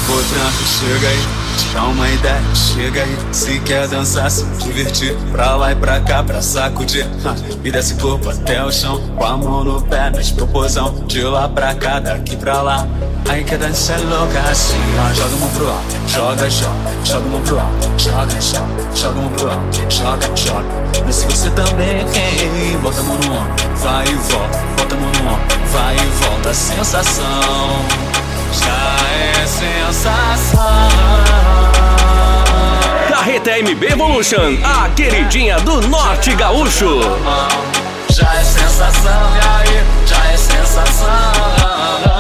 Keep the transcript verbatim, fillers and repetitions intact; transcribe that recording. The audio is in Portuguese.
Pô, tranca, chega aí, te dá uma ideia, chega aí. Se quer dançar, se divertir, pra lá e pra cá, pra sacudir, ha, e desce corpo até o chão, com a mão no pé, nas proporção, de lá pra cá, daqui pra lá. Aí que a dança é louca assim, ó. Joga a mão pro alto, joga, joga, joga a mão pro alto, joga, joga, joga a mão pro alto, joga, joga. Mas se você também quer, bota a mão no ombro, vai e volta, bota a mão no ombro, vai e volta. A sensação já é sensação. Carreta M B Evolution, a queridinha do Norte Gaúcho. Já é sensação, e aí, já é sensação.